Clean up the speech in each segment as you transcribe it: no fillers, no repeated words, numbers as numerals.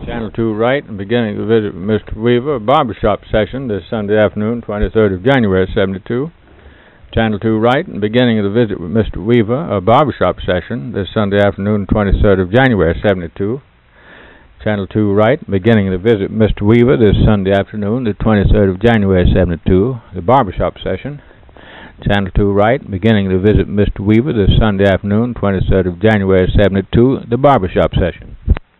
Channel 2 right, and beginning the visit with Mr. Weaver, a barbershop session this Sunday afternoon, 23rd of January, 72. Channel 2 right, and beginning of the visit with Mr. Weaver, a barbershop session this Sunday afternoon, 23rd of January, 72. Channel 2 right, beginning of the visit with Mr. Weaver this Sunday afternoon, the 23rd of January, 72, the barbershop session. Channel 2 right, beginning of the visit with Mr. Weaver this Sunday afternoon, 23rd of January, 72, the barbershop session.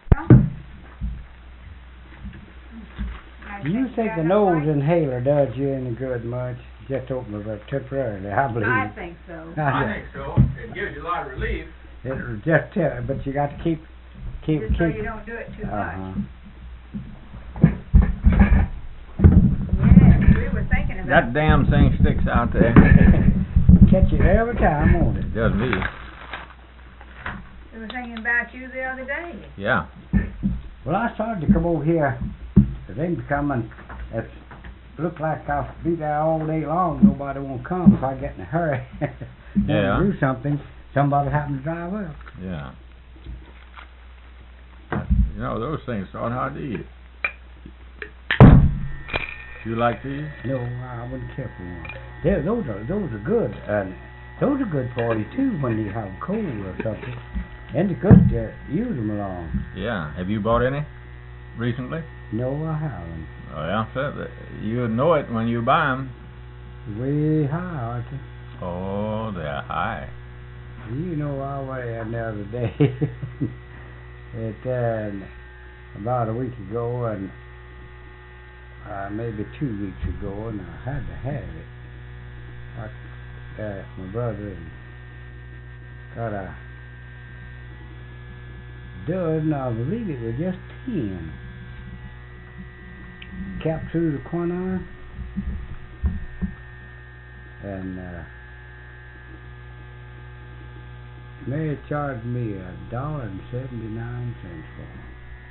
Do you think the nose inhaler does you any good much? Just open it up temporarily, I believe. I think so. I think so. It gives you a lot of relief. It'll just but you got to keep. Just so you don't do it too much. Yeah, we were thinking about That damn thing sticks out there. Catch it every time, won't it? Does me. We were thinking about you the other day. Yeah. Well, I started to come over here. The thing's coming. It looked like I'll be there all day long. Nobody won't come if I get in a hurry. Yeah. Do something. Somebody happen to drive up. Yeah. You know, those things aren't hard to eat. You like these? No, I wouldn't care for one. Those are good. Those are good for you too when you have a cold or something. And it's good to use them along. Yeah. Have you bought any recently? No, I haven't. Oh, yeah. So you know it when you buy them. Way high, aren't they? Oh, they're high. You know, I was there the other day. About a week ago, and maybe 2 weeks ago, and I had to have it. My brother got a dozen, I believe it was just 10. Capped through the quinine, and Mary charged me $1.79 for them.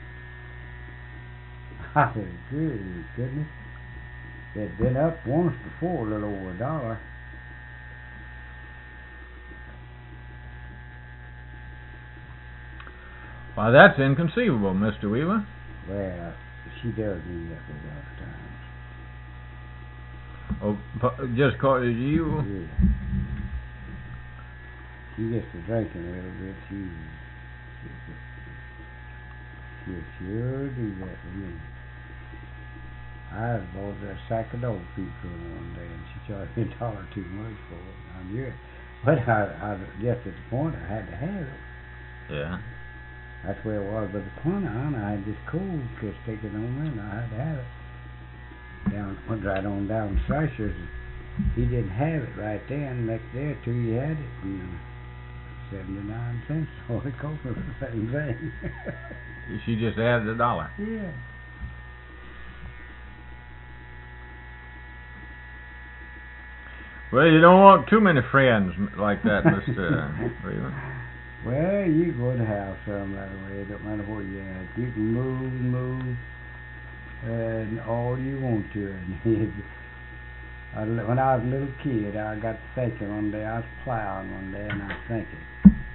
I said, good goodness. They'd been up once before, a little over $1. Why, that's inconceivable, Mr. Weaver. Well, she does me that way all the time. Oh, just cause you? Yeah. She gets to drinking a little bit. She'll sure do that to me. I bought a sack of dog food from her one day, and she charged me $1 too much for it. I knew it. But I just at the point I had to have it. Yeah. That's where it was. But the quinine, I had this cold just taken on me, and I had to have it. Went right on down to Thrasher's. He didn't have it right then. Next day or two, he had it. And 79 cents. So it cost me the same thing. She just added $1. Yeah. Well, you don't want too many friends like that, Mr. Weaver. Well, you're going to have some that way. It don't matter where you're at. You can move, and all you want to. When I was a little kid, I got thinking one day. I was plowing one day, and I was thinking.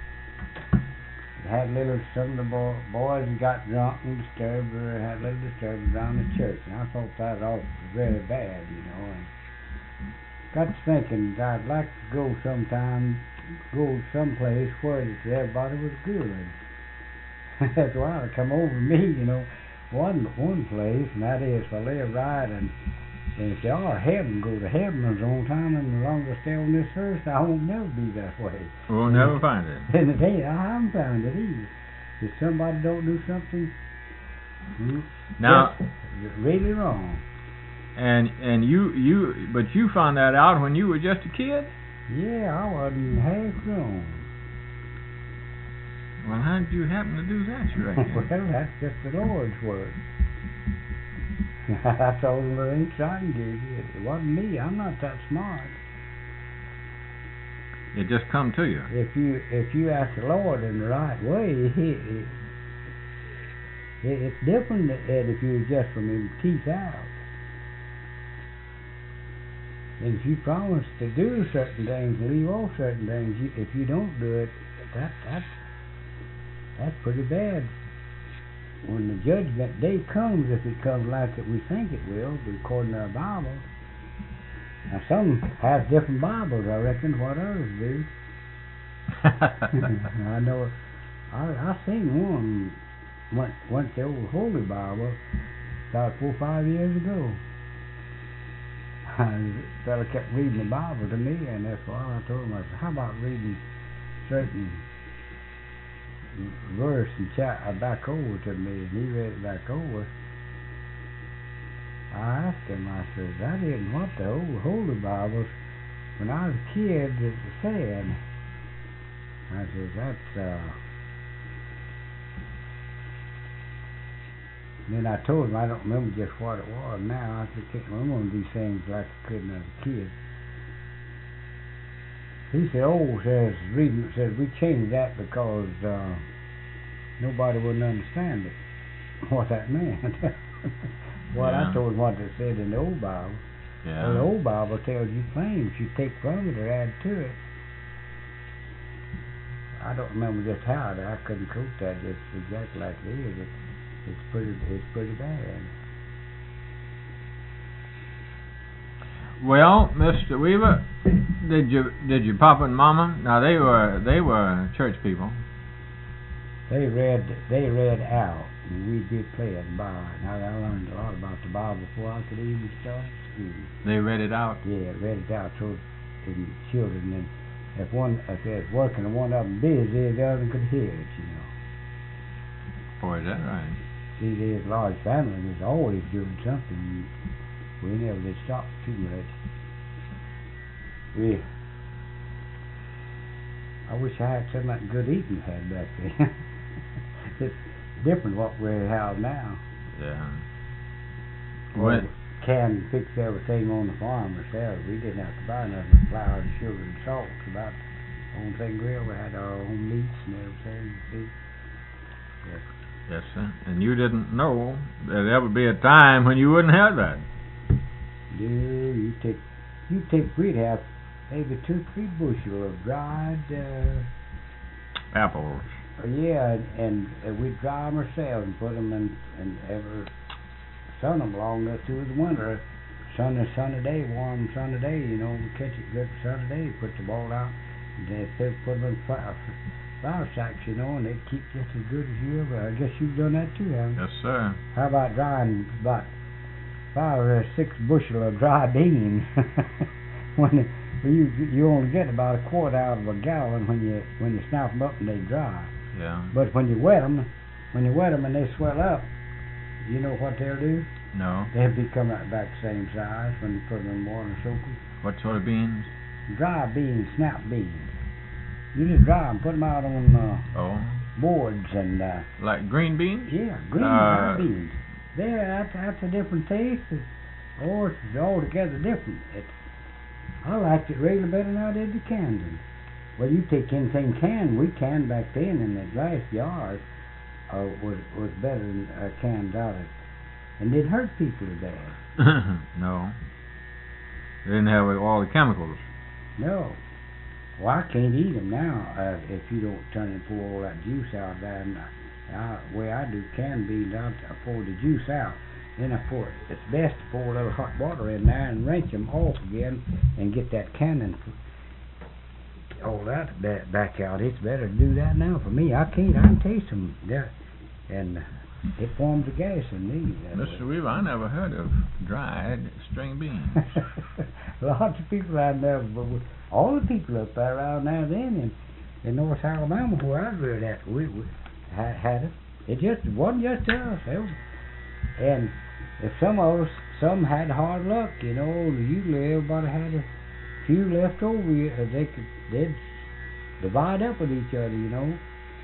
Some of the boys got drunk and disturbed, or had a little disturbance around the church, and I thought that was very bad, you know. And got to thinking that I'd like to go someplace where everybody was good. That's why it come over me, you know. One place, and that is if I live right and if they are heaven, go to heaven as long time, and as long as I stay on this earth, I won't never be that way. We'll never find it. And it ain't, I haven't found it either. If somebody don't do something now really wrong. And you found that out when you were just a kid? Yeah, I wasn't half grown. Well, how did you happen to do that, you reckon? Well, that's just the Lord's work. That's all the links I can give you. It wasn't me. I'm not that smart. It just come to you. If you ask the Lord in the right way, it's different than if you just from him teeth out. And if you promise to do certain things, leave off certain things, if you don't do it, that's pretty bad. when the judgment day comes, if it comes like it we think it will, according to our Bible. Now some have different Bibles, I reckon, what others do. I know, I seen one went the old Holy Bible about 4 or 5 years ago. The fella kept reading the Bible to me, and that's why I told him, I said, how about reading certain verse and back over to me? And he read it back over. I asked him, I said, I didn't want the old Holy Bibles when I was a kid it said. I said, that's then I told him I don't remember just what it was now. I said, I can't remember these things like I could when I was a kid. He said, reading says we changed that because nobody wouldn't understand it, what that meant. Well, Yeah. I told him what it said in the old Bible. Yeah. Well, the old Bible tells you plain if you take from it or add to it. I don't remember just how. I couldn't quote that just exactly like it is. It's pretty bad. Well, Mr. Weaver, did your papa and mama? Now they were church people. They read out, and we did play it by. Now I learned a lot about the Bible before I could even start school. They read it out. Yeah, read it out to the children, and if they're working and one of them busy, the other could hear it, you know. Boy, is that right? See, there's a large family, and there's always doing something. We never did stop too much. I wish I had some of that good eating I had back then. It's different what we have now. Yeah. We can fix everything on the farm ourselves. We didn't have to buy nothing but flour and sugar and salt. About the only thing we had our own meats and everything. See? Yes. Yes, sir. And you didn't know that there would be a time when you wouldn't have that. We'd have maybe 2-3 bushel of dried Apples. yeah, and we'd dry them ourselves and put them in ever sun them long enough through the winter. Sunny day, warm sunny day, you know, we catch it good sunny day, put the ball out, and then put them in flour sacks, you know, and they'd keep just as good as you ever. I guess you've done that too, haven't you? Yes, sir. How about drying about 5 or 6 bushel of dry beans? when you only get about a quart out of a gallon when you snap them up and they dry. Yeah. But when you wet them and they swell up, you know what they'll do? No. They'll become right back the same size when you put them in water and soak them. What sort of beans? Dry beans, snap beans. You just dry them, put them out on boards and Like green beans? yeah, green dry beans. That's a different taste. It's altogether different. I liked it really better than I did the canned one. Well, you take anything canned. We canned back then in the glass jars was better than canned out of, and it hurt people as bad. No. They didn't have all the chemicals. No. Well, I can't eat them now if you don't turn and pour all that juice out of that. And the way I do canned beans, I pour the juice out. Then it's best to pour a little hot water in there and rinse them off again and get that canning, all that back out. It's better to do that now for me. I can taste them there, and it forms a gas in me. Mr. Weaver, I never heard of dried string beans. Lots of people I know, but all the people up there around there then in North Alabama where I grew at, we had it. It just wasn't just us. And if some had hard luck, you know, usually everybody had a few left over. They'd divide up with each other, you know.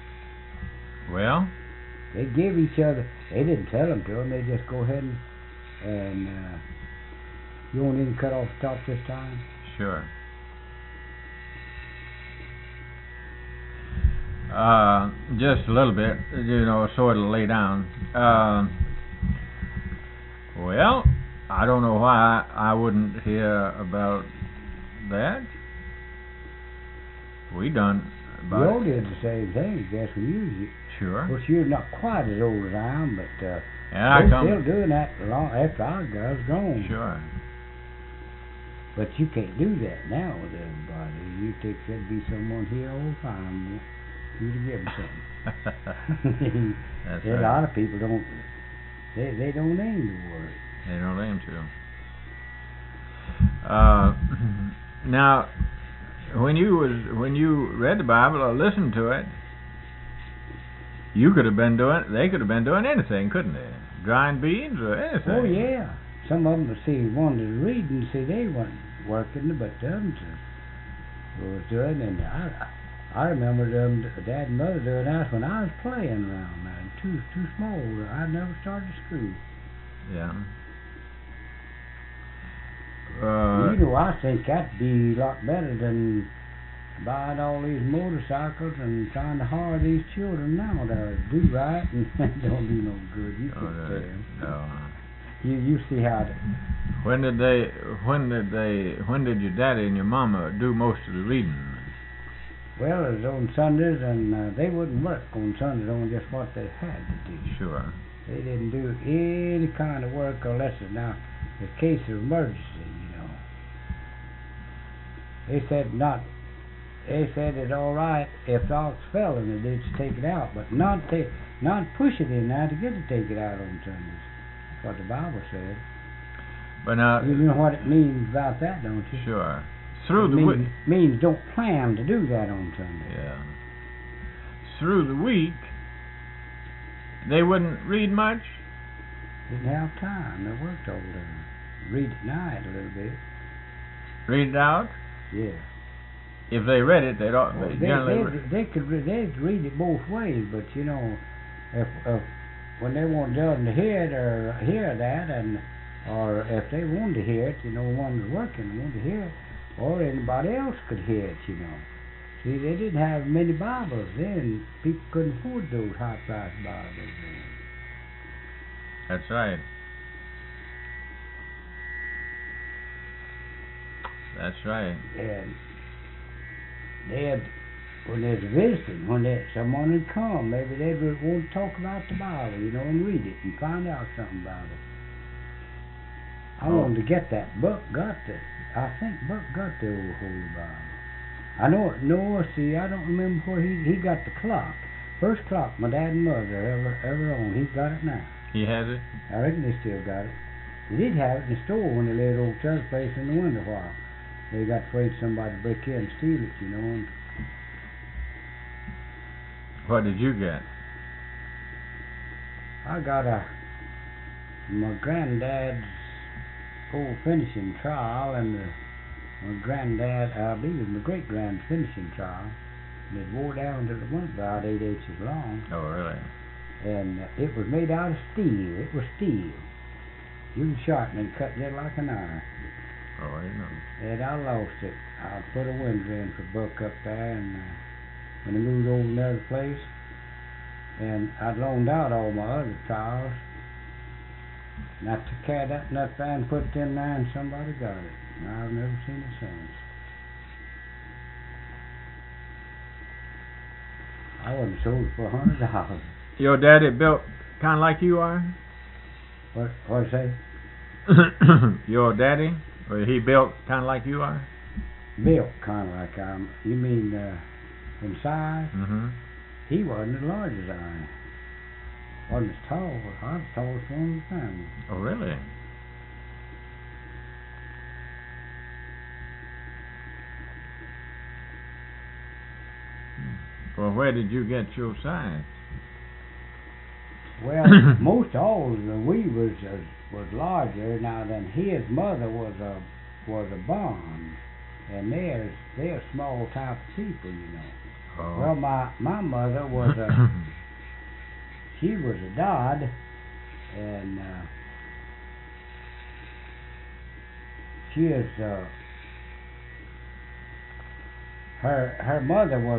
Well? They'd give each other. They didn't tell them to them. They just go ahead and you won't even cut off the top this time. Sure. Just a little bit, you know, sort of lay down. Well, I don't know why I wouldn't hear about that. We done about We all did the same thing. Guess we used it. Sure. Of course, you're not quite as old as I am, but And I they're come. still doing that long after I was grown. Sure. But you can't do that now with everybody. You think there'd be someone here all the time you to give them something. That's A right. lot of people don't. They don't aim to work. They don't aim to. Now, when you read the Bible or listened to it, you could have been doing. They could have been doing anything, couldn't they? Drying beans or anything. Oh yeah. Some of them wanted to read and see they weren't working, but the others was doing. And I remember them, Dad and Mother doing that when I was playing around, man. Too small. I never started school. Yeah. You know, I think that'd be a lot better than buying all these motorcycles and trying to hire these children now to do right and don't do no good. You can't tell them. No. You see how When did your daddy and your mama do most of the reading? well, it was on Sundays, and they wouldn't work on Sundays on just what they had to do. Sure. They didn't do any kind of work unless it's now in case of emergency, you know. They said it's all right if the ox fell in the ditch to take it out, but not push it in there to get to take it out on Sundays. That's what the Bible said. But now, You know what it means about that, don't you? sure. Through It the week. means don't plan to do that on Sunday. Yeah. Through the week, they wouldn't read much. Didn't have time. They worked all day. Read at night a little bit. Read it out. Yeah. If they read it, they'd Well, generally. they'd read it both ways, but you know, if when they wanted them to hear it or hear that, or if they wanted to hear it, you know, one was working wanted to hear it, or anybody else could hear it, you know. See, they didn't have many Bibles then. People couldn't afford those high-priced Bibles then. That's right. That's right. And they had, when there's visiting, someone would come, maybe they would want to talk about the Bible, you know, and read it and find out something about it. I wanted to get that. I think Buck got the old Holy Bible. I know it. No, see, I don't remember where he got the clock. First clock my dad and mother ever owned. He's got it now. He has it. I reckon they still got it. They did have it in the store when they laid old church place in the window while. They got afraid somebody would break in and steal it, you know. And What did you get? I got my granddad's old finishing trowel and my granddad, I believe it was my great-grand's finishing trowel. And it wore down to the one about 8 inches long. Oh, really? And it was made out of steel. It was steel. You can sharpen it and cut it like an iron. Oh, I know. And I lost it. I put a window in for Buck up there, and when I moved over to another place, and I'd loaned out all my other trowels, and I took care of that nut there and put it in there, and somebody got it. And I've never seen it since. I wasn't sold for $100. Your daddy built kind of like you are? What'd you say? Your daddy? Or he built kind of like you are? Built kind of like I am. You mean in size? Mm-hmm. He wasn't as large as I am. Wasn't as tall. I was the tallest one in the family. Oh, really? Well, where did you get your size? Well, most all of the we was larger now than his mother was a bond, and they're small type of people, you know. Oh. Well, my mother was she was a Dodd, and she is her mother was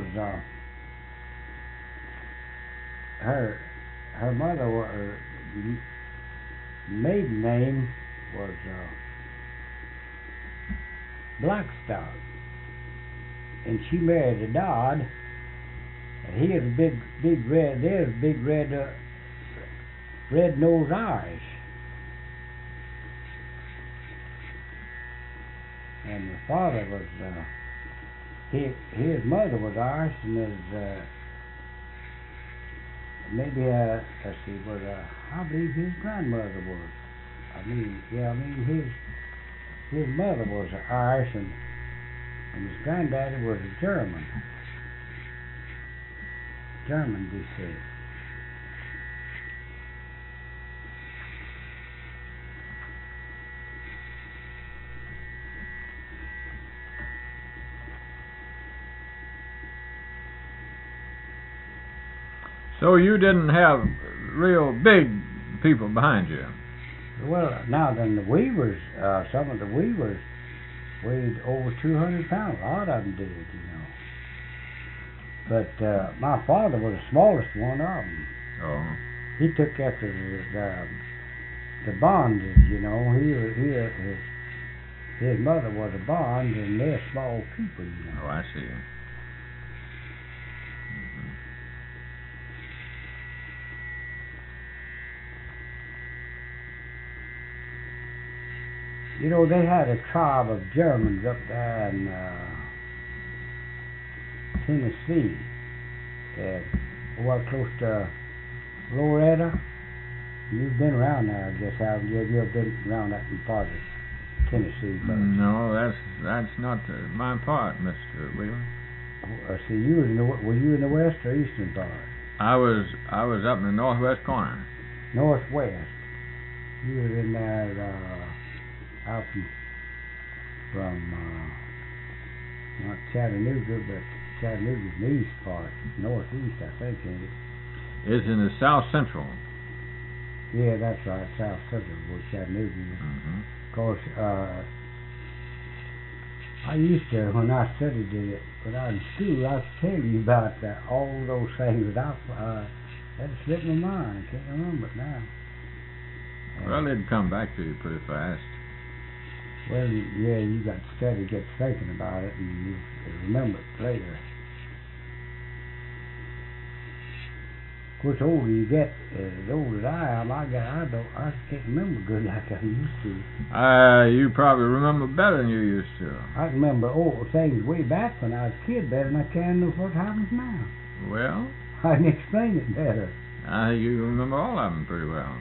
her mother was maiden name was Blackstock, and she married a Dodd, And he is a big red, there's big red-nosed Irish. And my father was, his mother was Irish, and let's see, I believe his grandmother was. His mother was Irish, and his granddaddy was a German descent. So you didn't have real big people behind you? Well, now then, the Weavers, some of the Weavers weighed over 200 pounds. A lot of them did, you know. But my father was the smallest one of them. Oh. He took after the Bonds, you know. His mother was a Bond, and they're small people, you know. Oh, I see. You know, they had a tribe of Germans up there in Tennessee, close to Loretta. You've been around there, I guess, haven't you? Have you ever been around that part of Tennessee? No, that's not my part, Mr. Wheeler. See, were you in the west or eastern part? I was up in the northwest corner. Northwest. You were in there, out from not Chattanooga, but Chattanooga's the east part, northeast, I think, ain't it? It's in the south central. Yeah, that's right, south central, where Chattanooga is. Mm-hmm. Of course, I used to, when I studied it, when I was in school, I was telling you about all those things that that slipped my mind. I can't remember it now. Well, it'd come back to you pretty fast. Well, yeah, you got to study, get thinking about it, and you remember it later. Of course, the older you get, the older I am, I can't remember good like I used to. You probably remember better than you used to. I can remember old things way back when I was a kid better than I can know what happens now. Well, I can explain it better. You remember all of them pretty well.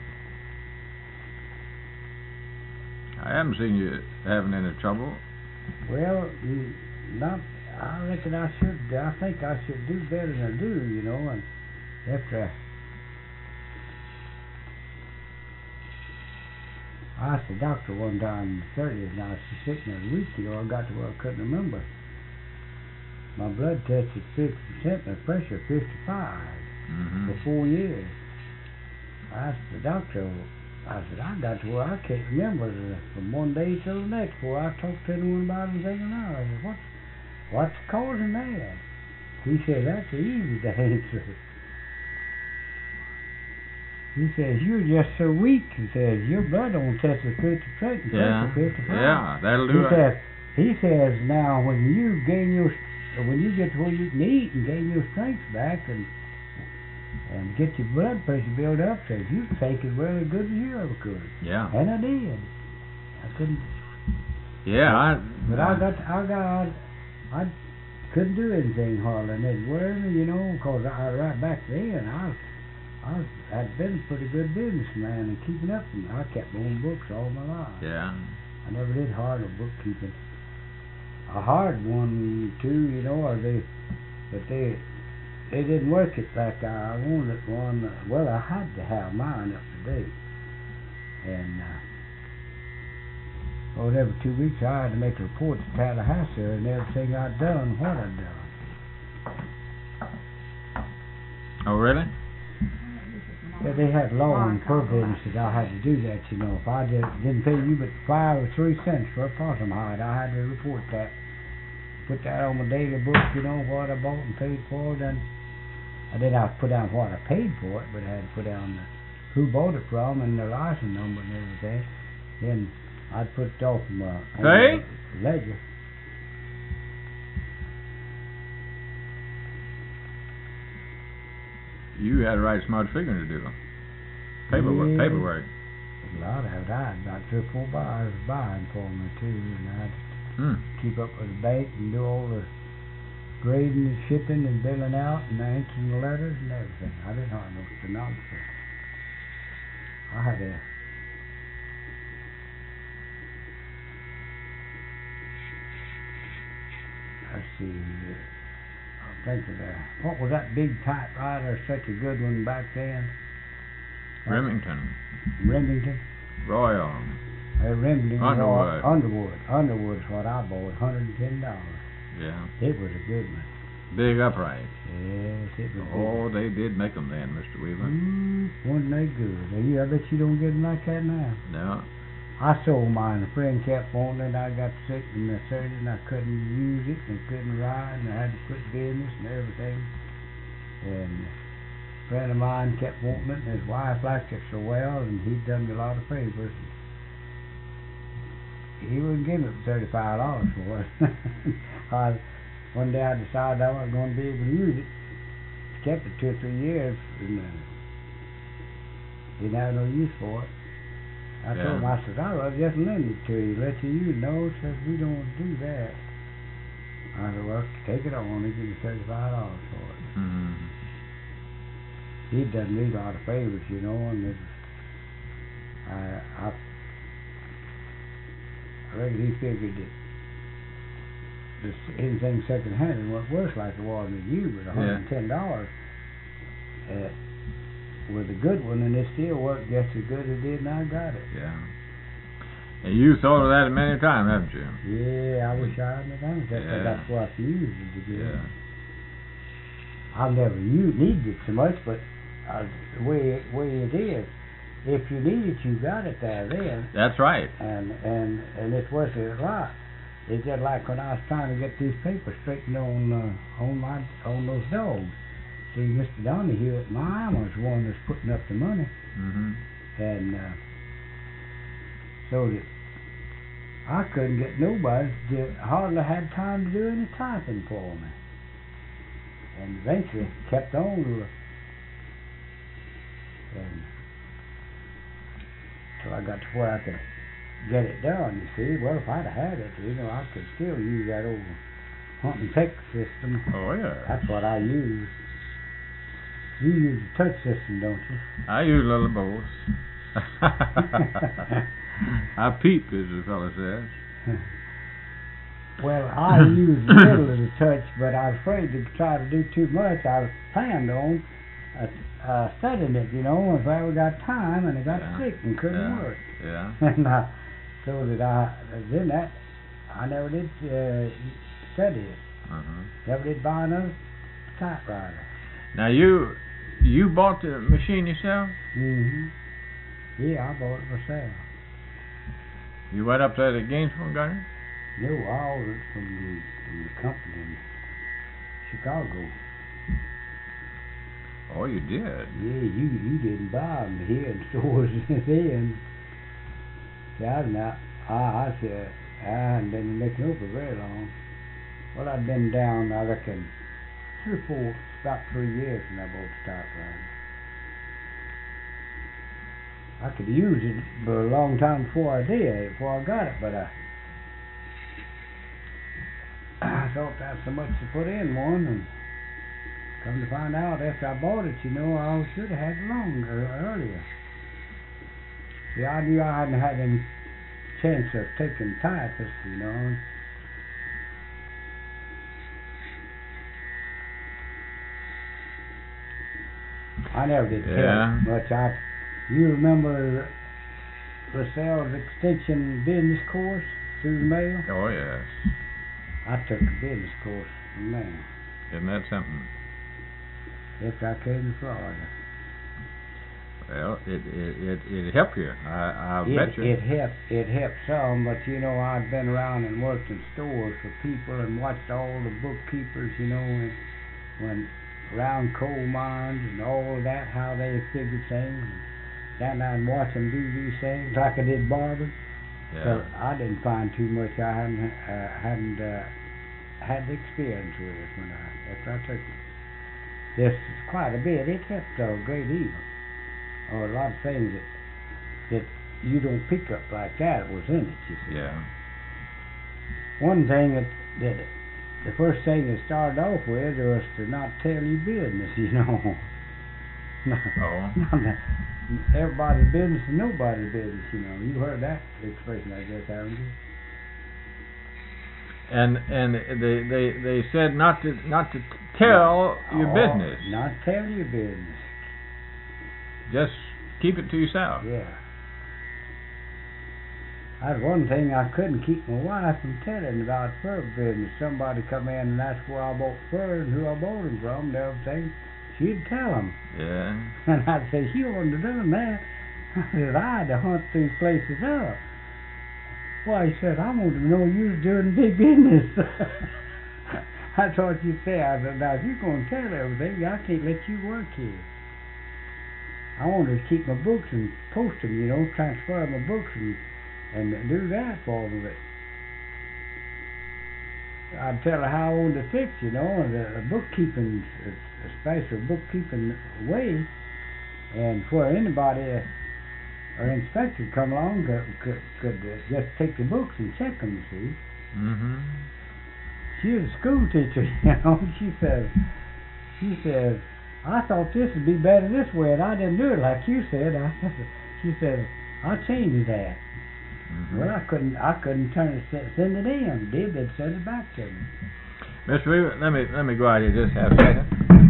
I haven't seen you having any trouble. Well, I reckon I should. I think I should do better than I do, you know. And after I asked the doctor one time, the 30th, and I was sitting there a week ago. I got to where I couldn't remember. My blood test is 50%, my pressure 55 for 4 years. I asked the doctor. I said, I got to where I can't remember from one day till the next before I talked to anyone about anything else. I said, what's causing that? He said, that's easy to answer. He says, you're just so weak. He says, your blood on test is 50% and pressure 55. Yeah, that'll do it. He says, now when you get to where you can eat and gain your strength back and get your blood pressure built up, says you can take it well as good as you ever could. Yeah. And I did. I couldn't. Yeah, But I couldn't do anything hardly. And they'd worry me, you know, because right back then I'd been a pretty good businessman and keeping up with me. I kept my own books all my life. Yeah. I never did hard bookkeeping. I hired one, too, you know, but they didn't work it like I wanted one. Well, I had to have mine up to date. And every 2 weeks I had to make a report to Tallahassee and everything I'd done, what I'd done. Oh, really? Yeah, they had law and provisions that I had to do that, you know. If I didn't pay you but 5 or 3 cents for a possum hide, I had to report that. Put that on my daily book, you know, what I bought and paid for it. And I didn't have to put down what I paid for it, but I had to put down who bought it from and the license number and everything. Then I'd put it off my ledger. you had to write smart figuring to do. Paperwork. Yeah. Paperwork. A lot of it. I had about 3 or 4 buyers buying for me too, and I had to keep up with the bank and do all the grading and shipping and billing out and answering the letters and everything. I didn't hire no stenographer. I had to. Let's see. I'm thinking, what was that big typewriter? Such a good one back then. Remington. Remington. Royal. Remington. Underwood. Underwood's what I bought. $110. Yeah. It was a good one. Big upright. Yes, it was. Oh, they did make them then, Mr. Weaver. Wasn't they good? I bet you don't get them like that now. No. I sold mine. A friend kept wanting it. I got sick and the surgeon. I couldn't use it and couldn't ride and I had to quit business and everything. And a friend of mine kept wanting it and his wife liked it so well and he'd done me a lot of favors. He wouldn't give me $35 for it. One day I decided I wasn't going to be able to use it. Kept it 2 or 3 years and didn't have no use for it. I told him, I said, I'd rather just lend it to you, let you use it. No, says we don't want to do that. I said, well, take it on. He give me $35 for it. He'd done me a lot of favors, you know, and I reckon he figured that anything second-hand wasn't worth like it was with you, but $110 with a good one, and it still worked just as good as it did, and I got it. Yeah. And you thought of that many times, haven't you? Yeah, I wish I hadn't done it. That's what I used it to do. Yeah. I've never needed it so much, but the way it is, if you need it, you got it there then. That's right. And it's worth it a lot. It's just like when I was trying to get these papers straightened on those dogs. See, Mr. Donahue at my was the one that's putting up the money. And so that I couldn't get nobody hardly had time to do any typing for me. And eventually kept on until I got to where I could get it done, you see. Well, if I'd had it, you know, I could still use that old hunt and peck system. Oh, yeah. That's what I use. You use the touch system, don't you? I use a little of both. I peep, as the fellow says. Well, I use a little of the touch, but I was afraid to try to do too much. I was planned on studying it, you know, if I ever got time and I got sick and couldn't work. Yeah. And so that I never did study it. Never did buy another typewriter. Now you bought the machine yourself? Yeah, I bought it myself. You went up there to Gainesville and got it? No, I ordered it from the company in Chicago. Oh, you did? Yeah, you didn't buy them here in stores then. See, I said, I hadn't been making over very long. Well, I'd been down, I reckon, about 3 years when I bought the typewriter. I could use it for a long time before I got it, but I thought that's so much to put in one, and come to find out after I bought it, you know, I should have had it earlier. See, I knew I hadn't had any chance of taking typist, you know. I never did care much. You remember LaSalle's extension business course through the mail? Oh, yes. I took a business course from there. Isn't that something? After I came to Florida. Well, it helped you. I bet you. It helped some, but you know, I'd been around and worked in stores for people and watched all the bookkeepers, you know, and when around coal mines and all of that, how they figured things. Down there and watch them do these things like I did barbering. Yeah. So I didn't find too much. I hadn't had the experience with it after I took it. There's quite a bit, except great evil. Or a lot of things that you don't pick up like that was in it, you see. Yeah. One thing that the first thing it started off with was to not tell your business, you know. Oh. Everybody's business and nobody's business, you know. You heard that expression, I guess, haven't you? And they said not to tell your business. Not tell your business. Just keep it to yourself. Yeah. That's one thing I couldn't keep my wife from telling about fur business. Somebody come in and asked where I bought fur and who I bought them from and everything. She'd tell them. Yeah. And I'd say, you wouldn't have done that. I said, I had to hunt these places up. Why, he said, I wanted to know you was doing big business. That's what you say. I said, now, if you're going to tell everything, I can't let you work here. I wanted to keep my books and post them, you know, transfer my books and do that for them. But I'd tell her how I wanted to fix, you know, and the bookkeeping, a special bookkeeping way, and for anybody or inspector come along could just take the books and check them, you see. Mm-hmm. She was a school teacher, you know. She said, I thought this would be better this way, and I didn't do it like you said. She said, I'll change that. Mm-hmm. Well, I couldn't send it in. They'd send it back to me. Mr. Weaver, let me go out here just half a second.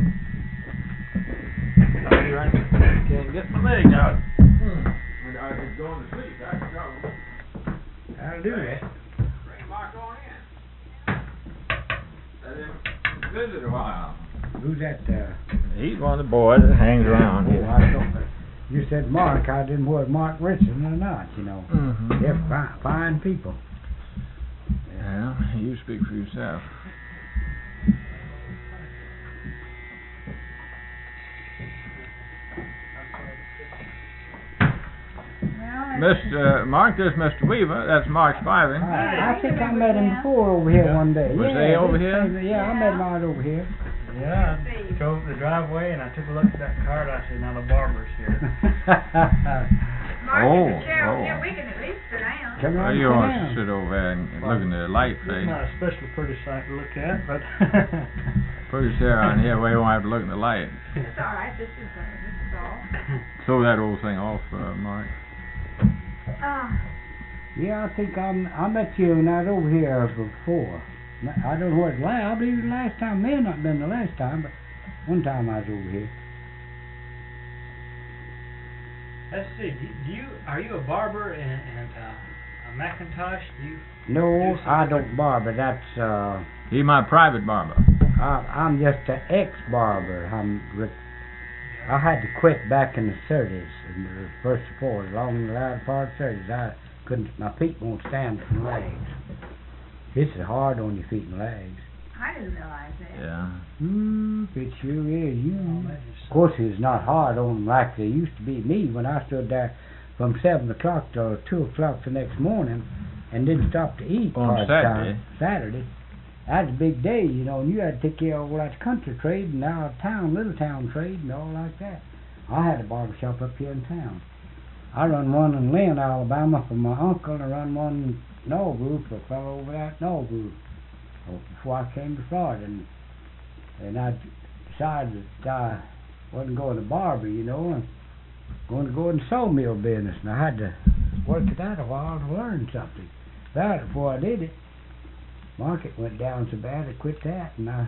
I'll be right back. Can't get my leg out. I was going to sleep. That's the trouble. I'll do that. Bring Mark on in. Let him visit a while. Who's that? He's one of the boys that hangs around here. I thought you said Mark. I didn't know whether Mark Richardson or not, you know. Mm-hmm. They're fine people. Yeah, you speak for yourself. Mr. Mark, this is Mr. Weaver. That's Mark Spivey. I think I met him before over here one day. Was they over here? Yeah, I met him out over here. Yeah, I drove the driveway and I took a look at that car and I said, now the barber's here. Mark, Oh, there's a chair oh. here. We can at least sit down. Come Well, on, you sit want down. to sit over there and look in the light, It's see? not a especially pretty sight to look at, but Put your chair on here where you won't have to look in the light. It's all right. This is all. Throw that old thing off, Mark. Yeah, I think I met you when I was over here before. I don't know what it's I believe the last time. May have not been the last time, but one time I was over here. let's see, are you a barber and a Macintosh? No, I don't barber. That's He's my private barber. I'm just an ex-barber. I had to quit back in the 30s, in the first 4s, along in the latter part of the 30s. I couldn't. My feet won't stand it, my legs. This is hard on your feet and legs. I didn't realize that. Yeah. It sure is. Of course, it's not hard on them like they used to be. Me, when I stood there from 7 o'clock to 2 o'clock the next morning and didn't stop to eat On part of the time. Saturday? Saturday. That's a big day, you know, and you had to take care of all that country trade and our town, little town trade and all like that. I had a barber shop up here in town. I run one in Lynn, Alabama for my uncle, and I run one in Nauvoo for a fellow over there at Nauvoo before I came to Florida. And I decided that I wasn't going to barber, you know, and going to go in the sawmill business. And I had to work at that a while to learn something about it before I did it. Market went down so bad I quit that, and I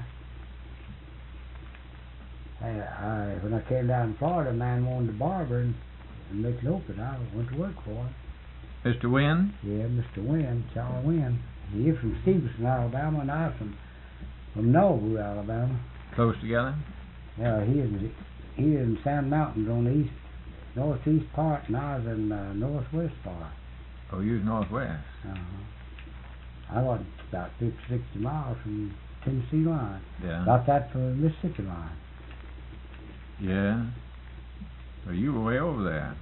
when I came down to Florida, a man wanted a barber and make it open. I went to work for him. Mr. Wynn? Yeah, Mr. Wynn, Charles Wynn. He is from Stevenson, Alabama, and I from Nauvoo, Alabama. Close together? Yeah, he is in Sand Mountains on the northeast part, and I was in northwest part. Oh, you was northwest. I was about 50, 60 miles from Tennessee line. Yeah. About that from the Mississippi line. Yeah. Well, you were way over there.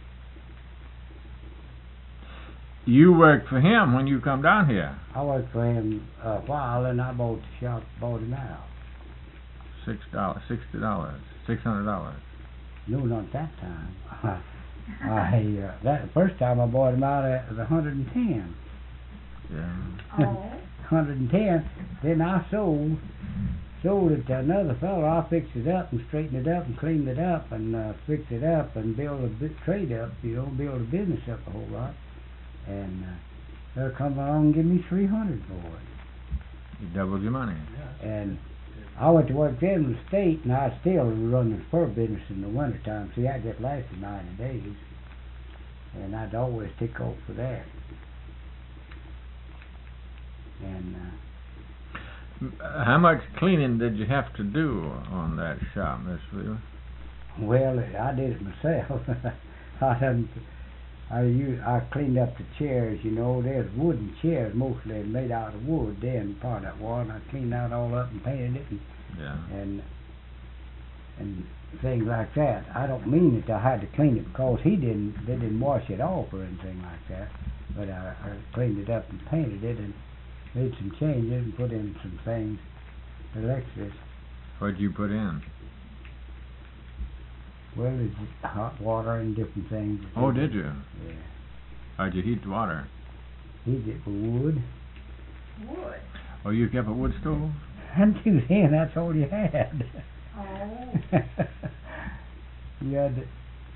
You worked for him when you come down here. I worked for him a while, and I bought the shop, bought him out. $60, $600. No, not that time. That first time I bought him out at 110. Yeah. Oh. 110. Then I sold it to another fellow. I fixed it up and straightened it up and cleaned it up and fixed it up and built a trade up, build a business up a whole lot. And they'll come along and give me $300 for it. You doubled your money. And I went to work there in the state, and I still run the fur business in the wintertime. See, that just lasted 90 days. And I'd always take off for that. And how much cleaning did you have to do on that shop, Miss Weaver? well, I did it myself. I cleaned up the chairs, there's wooden chairs mostly made out of wood then, part of that was, and I cleaned that all up and painted it Yeah. and things like that. I don't mean that I had to clean it because they didn't wash it off or anything like that, but I cleaned it up and painted it and made some changes and put in some things, electric. What'd you put in? Well, it's hot water and different things. Oh, did you? Yeah. How'd you heat the water? Heat it with wood. Wood. Oh, you kept a wood stove? Until then, that's all you had. Oh. You had to...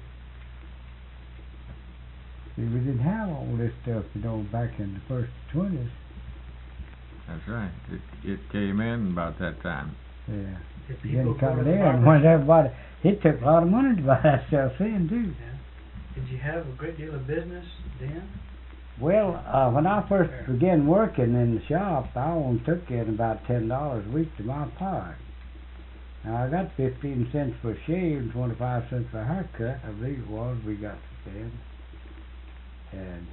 See, we didn't have all this stuff, back in the first 20s. That's right. It came in about that time. Yeah. Did Then people it go come to the in, barber when shop? everybody... It took a lot of money to buy that stuff then, too. Yeah. Did you have a great deal of business then? Well, when I first began working in the shop, I only took in about $10 a week to my part. Now, I got 15 cents for a shave and 25 cents for a haircut, I believe it was, we got to spend. And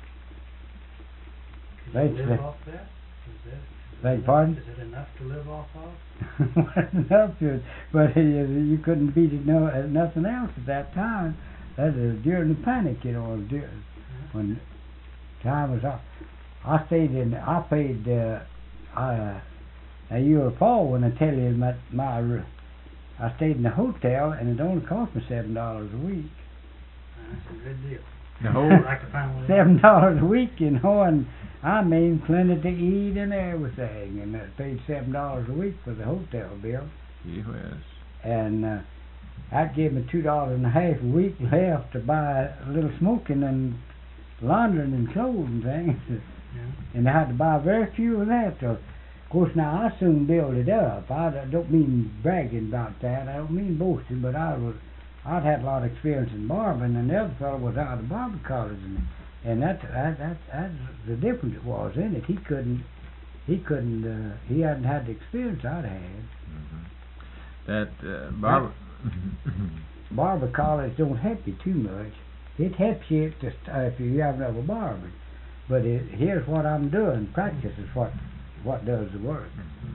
Could you Thanks, live sir. off that? Beg pardon? Is it enough to live off of? enough to it, but you couldn't beat it nothing else at that time. That was during the panic, when time was up. I paid, now you recall when I tell you I stayed in a hotel and it only cost me $7 a week. That's a good deal. The whole... I'd like to find one of those. $7 a week, and I mean plenty to eat and everything, and I paid $7 a week for the hotel bill. Gee whiz. And that gave me $2.50 a week left to buy a little smoking and laundering and clothes and things. Yeah. And I had to buy very few of that. Of course, now I soon built it up. I don't mean bragging about that. I don't mean boasting, but I'd had a lot of experience in barbering, and the other fellow was out of barber college, and that's the difference it was in it. He hadn't had the experience I'd had. Mm-hmm. That barber... Barber college don't help you too much. It helps you if you have never barbered. But here's what I'm doing. Practice is what does the work.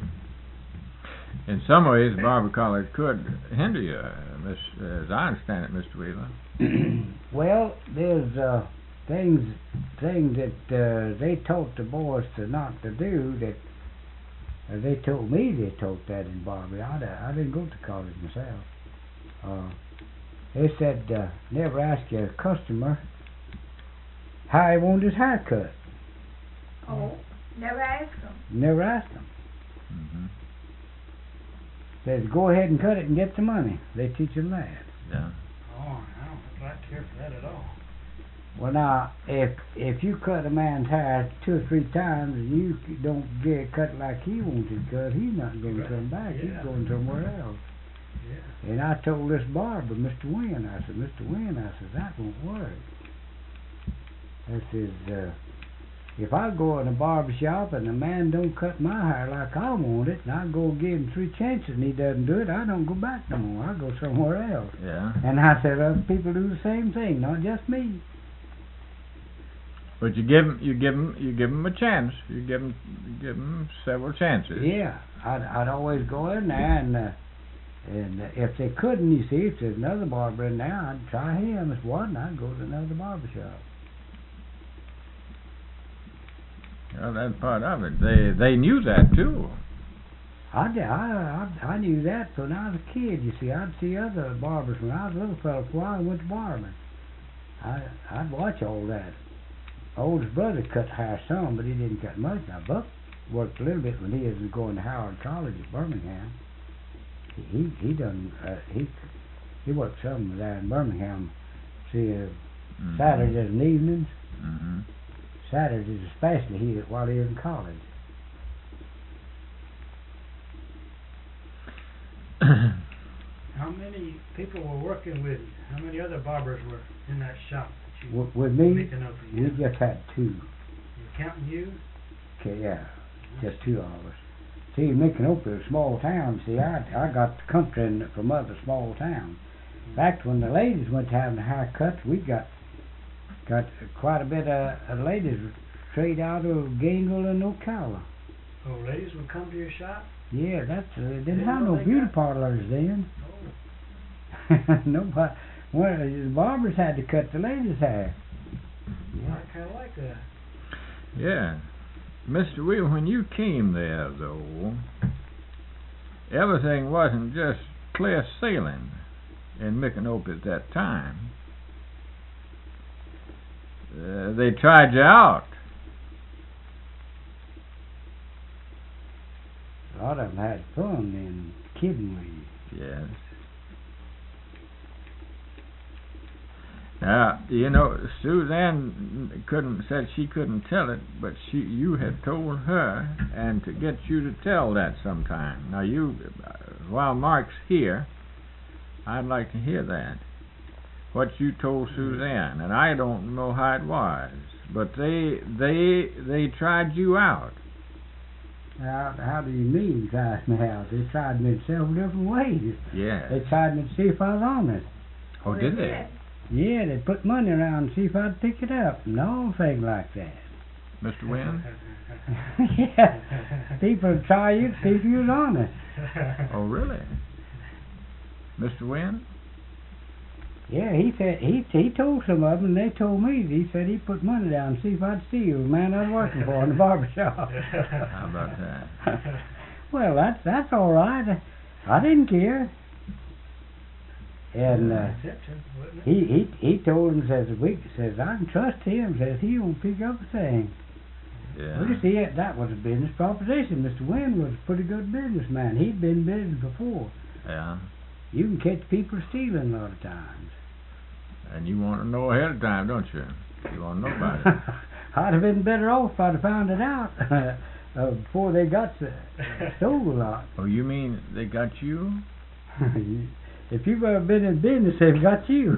In some ways, barber college could hinder you, as I understand it, Mr. Weaver. Well, there's things that they taught the boys not to do that they told me they taught that in barbering. I didn't go to college myself. They said never ask your customer how he wanted his hair cut. Oh. Never ask them. Never ask them. Mm-hmm. Says go ahead and cut it and get the money. They teach them that. Yeah. Oh, I don't care for that at all. Well, now, if you cut a man's hair 2 or 3 times and you don't get it cut like he wants it cut, he's not going to come back. Yeah. He's going somewhere else. Yeah. And I told this barber, Mr. Wynn, I said, Mr. Wynn, that won't work. I says, if I go in a barber shop and the man don't cut my hair like I want it, and I go give him 3 chances and he doesn't do it, I don't go back no more. I go somewhere else. Yeah. And I said, other people do the same thing, not just me. But you give them a chance. You give them several chances. Yeah, I'd always go in there, and if they couldn't, you see, if there's another barber in there, I'd try him. If wasn't, I'd go to another barber shop. Well, that's part of it. They knew that too. I knew that when I was a kid. You see, I'd see other barbers when I was a little fellow before I went to barbering. I'd watch all that. My oldest brother cut hair some, but he didn't cut much. Now Buck worked a little bit when he was going to Howard College at Birmingham. He worked some there in Birmingham. See, Saturdays and evenings. Mm-hmm. Saturdays especially, while he was in college. How many people were working with you? How many other barbers were in that shop that you With me, making up for we you? just had two. You counting you? Okay, yeah, just two of us. See, Micanopy was a small town. See, I got the country from other small towns. In fact, when the ladies went to having haircuts, we got quite a bit of ladies straight out of Gainville and Ocala. Oh, ladies would come to your shop? Yeah, they didn't Yeah, have no they beauty got- parlors then. Oh, Nobody. Well, the barbers had to cut the ladies' hair. I kind of like that. Yeah. Mr. Weaver, when you came there, though, everything wasn't just clear sailing in Micanopy at that time. They tried you out. A lot of them had fun then, kidding with you. Yes. Now, you know, Suzanne said she couldn't tell it, but you had told her, and to get you to tell that sometime. Now, while Mark's here, I'd like to hear that. What you told Suzanne, and I don't know how it was, but they tried you out. How do you mean tried me out? They tried me in several different ways. Yeah. They tried me to see if I was honest. Oh, did they? Yeah, they put money around and see if I'd pick it up and all things like that. Mr. Wynn? Yeah, people would try you to see if you was honest. Oh, really? Mr. Wynn? Yeah, he said he told some of them, and they told me. He said he put money down to see if I'd steal the man I was working for in the barber shop. How about that? Well, that's all right. I didn't care. And he told him, says I can trust him. Says he won't pick up a thing. Yeah. Well, you see, that was a business proposition. Mr. Wynn was a pretty good businessman. He'd been in business before. Yeah. You can catch people stealing a lot of times. And you want to know ahead of time, don't you? You want to know about it. I'd have been better off if I'd have found it out before they got stole a lot. Oh, you mean they got you? If you've ever been in business, they've got you.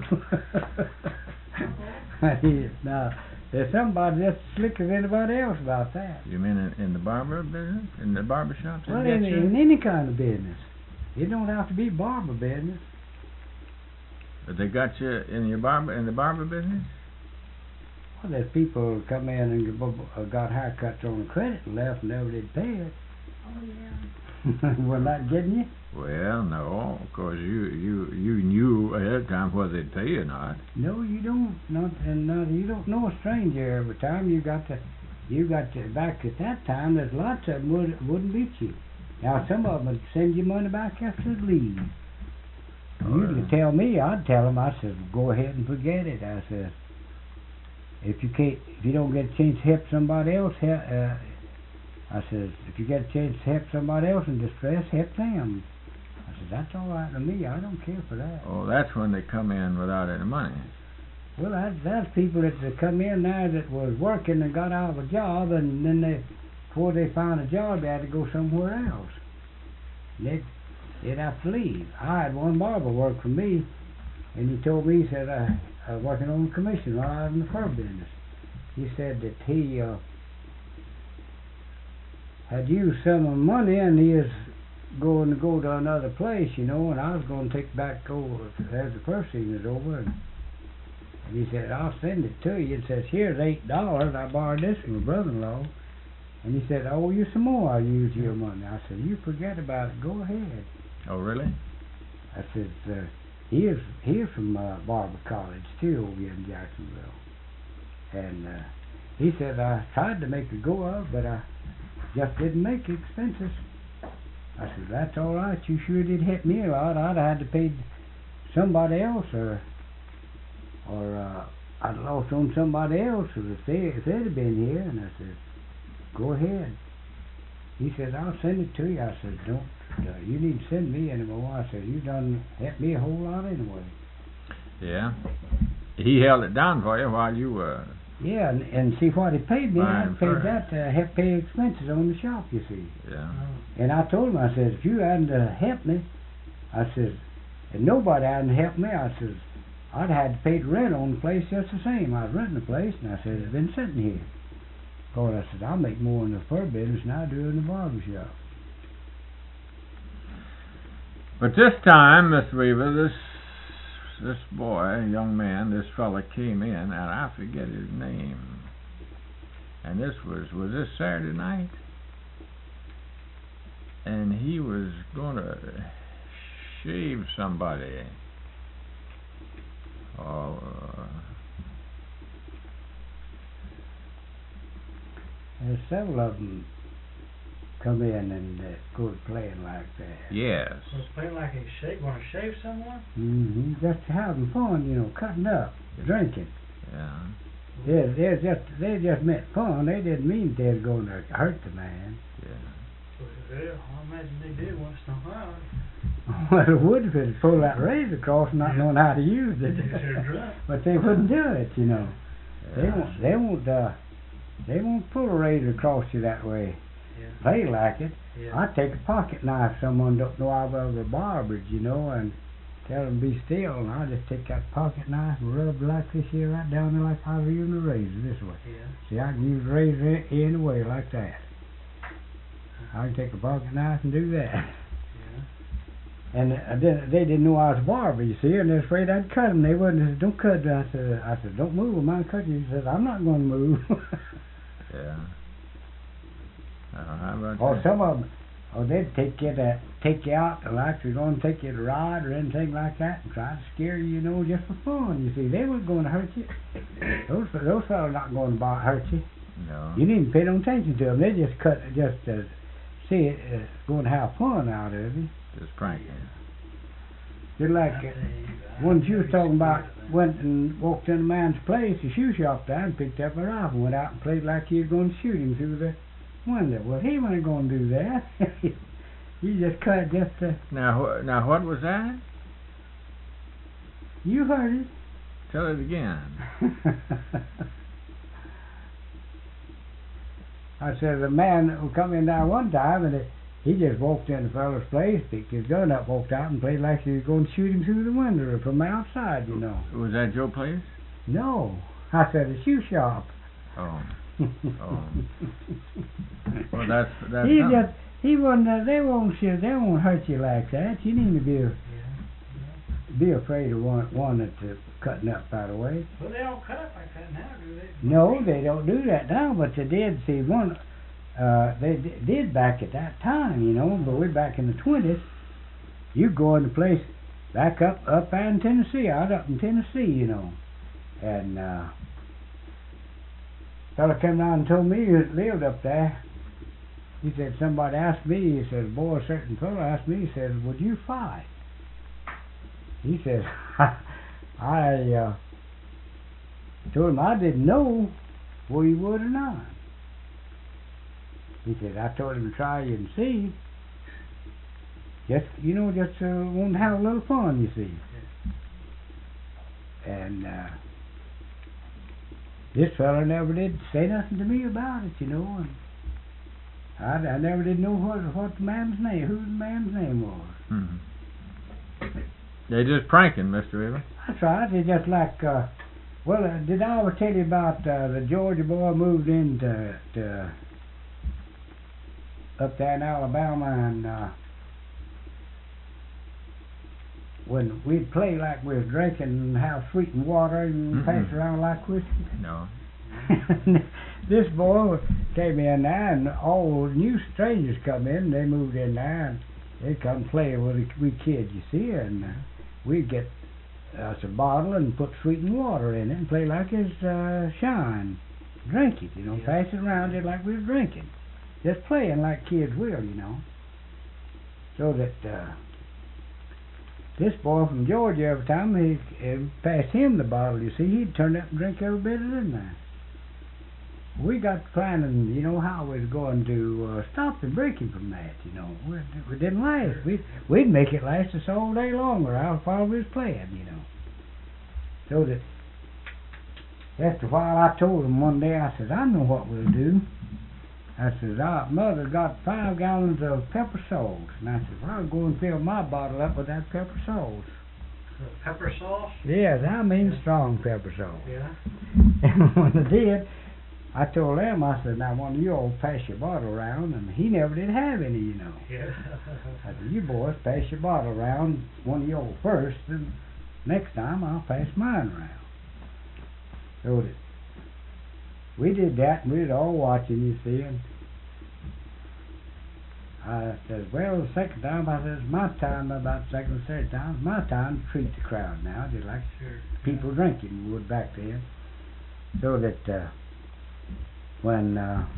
Now, there's somebody just as slick as anybody else about that. You mean in the barber business? In the barber shops? Well, in any kind of business. It don't have to be barber business. But they got you in the barber business? Well, there's people who come in and got haircuts on credit and left and never did pay it. Oh, yeah. We're not getting you? Well, no, because you knew ahead of time whether they'd pay you or not. No, you don't. You don't know a stranger every time. You got to. Back at that time, there's lots of them wouldn't beat you. Now, some of them would send you money back after they leave. Oh, You could tell me, I'd tell them. I said, go ahead and forget it. I said, if you don't get a chance to help somebody else, I said, if you get a chance to help somebody else in distress, help them. I said, that's all right with me. I don't care for that. Oh, that's when they come in without any money. Well, that's people that come in there that was working and got out of a job, and then before they found a job, they had to go somewhere else. And they'd have to leave. I had one barber work for me, and he told me, he said, I was working on commission while I was in the fur business. He said that he had used some of the money, and he was going to go to another place, and I was going to take back over as the first season is over. And he said, I'll send it to you. It says, here's $8. I borrowed this from my brother-in-law. And he said, I owe you some more. I'll use your money. I said, you forget about it. Go ahead. Oh, really? I said, he is from Barber College, too, over here in Jacksonville. And he said, I tried to make it go up, but I just didn't make expenses. I said, that's all right. You sure did hit me a lot. I'd have had to pay somebody else, or I'd lost on somebody else if they'd have been here. And I said, go ahead. He said, I'll send it to you. I said, don't. You need to send me anymore. I said, you done helped me a whole lot anyway. Yeah. He held it down for you while you were... Yeah, and see what he paid me. I Fine, paid first. that to help pay expenses on the shop, you see. Yeah. And I told him, I said, if you hadn't helped me, I said, and nobody hadn't helped me, I said, I'd had to pay the rent on the place just the same. I was renting the place, and I said, it's been sitting here. Because I said, I'll make more in the fur business than I do in the barber shop. But this time, Mr. Weaver, this boy, young man, this fella came in, and I forget his name. And this was this Saturday night? And he was going to shave somebody. Oh, There's several of them come in and go to playing like that. yes. So it's playing like he's going to shave someone? Mm-hmm. Just having fun, you know, cutting up, drinking. Yeah. They just meant fun. They didn't mean they was going to hurt the man. Yeah. Well, I imagine they did once in a while. Well, it would if it pulled that razor across, not knowing how to use it. They're drunk. But they wouldn't do it, you know. Yeah. They won't pull a razor across you that way. Yeah. Play like it. Yeah. I'd take a pocket knife. Someone don't know I was a barber, you know, and tell them to be still, and I'll just take that pocket knife and rub like this here right down there like I was using a razor this way. Yeah. See, I can use a razor any way like that. I can take a pocket knife and do that. Yeah. And they didn't know I was a barber, you see, and they're afraid I'd cut them. They wouldn't. They said, don't cut. I said, don't move. I might cut you. He said, I'm not going to move. Yeah. How about Or that? some of them, they'd take you out, like they're going to take you to ride or anything like that, and try to scare you, you know, just for fun. You see, they weren't going to hurt you. Those fellas are not going to hurt you. No. You needn't pay no attention to them. They just see it going to have fun out of you. Just pranking. Just like one she was talking about, went and walked in a man's place, a shoe shop there, and picked up a rifle, went out and played like he was going to shoot him through the window. Well, he wasn't going to do that. He just cut just to... Now what was that? You heard it. Tell it again. I said, the man who come in there one time, and he just walked in the fellow's place, picked his gun up, walked out, and played like he was going to shoot him through the window from outside, you know. Was that your place? No. I said, a shoe shop. Oh. Oh. Well, that's He not- just, he wouldn't, they won't hurt you like that. You need to be afraid of one that's cutting up right away. Well, they don't cut up like that now, do they? No, they don't do that now, but they did. See, one, they did back at that time, you know, but we're back in the 20s. You go in the place back up there in Tennessee, out up in Tennessee, you know. And fella came down and told me he lived up there. He said, somebody asked me, he said, boy, a certain fellow asked me, he said, would you fight? He said, I told him I didn't know whether he would or not. He said, I told him to try you and see. Just, you know, just want to have a little fun, you see. And this fella never did say nothing to me about it, you know. And I never did know what the man's name, who the man's name was. Hmm. They're just pranking, Mr. Weaver. That's right. It's just like, did I ever tell you about the Georgia boy moved into up there in Alabama, and when we'd play like we was drinking and have sweetened water and pass around like whiskey? No. This boy came in there, and all new strangers come in. They moved in there, and they come play with we kids, you see, and we'd get us a bottle and put sweetened water in it and play like it's shine. Drink it, you know, pass it around just like we was drinking. Just playing like kids will, you know. So that, this boy from Georgia, every time he passed him the bottle, you see, he'd turn up and drink every bit of it in there. We got planning, you know, how we was going to stop the drinking from that, you know. We didn't last. We'd make it last us all day long, or how far we was playing, you know. So that, after a while, I told him one day, I said, I know what we'll do. I said, our mother got 5 gallons of pepper salts. And I said, well, I'll go and fill my bottle up with that pepper salts. Pepper sauce? Yes, I mean strong pepper salt. Yeah. And when I did, I told them, I said, now one of you all pass your bottle around, and he never did have any, you know. Yeah. I said, you boys pass your bottle around, one of you all first, and next time I'll pass mine around. So that we did that, and we was all watching, you see, and I said, well, the second time, I said, it's my time, about the second or third time, it's my time to treat the crowd now, just like Sure. people drinking would back then. So that, when